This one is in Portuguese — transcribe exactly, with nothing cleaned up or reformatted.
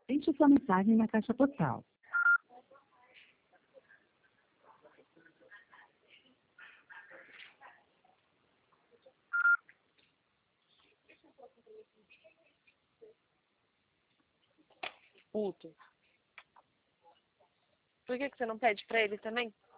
Deixe sua mensagem na caixa postal. Puto. Por que que você não pede pra ele também?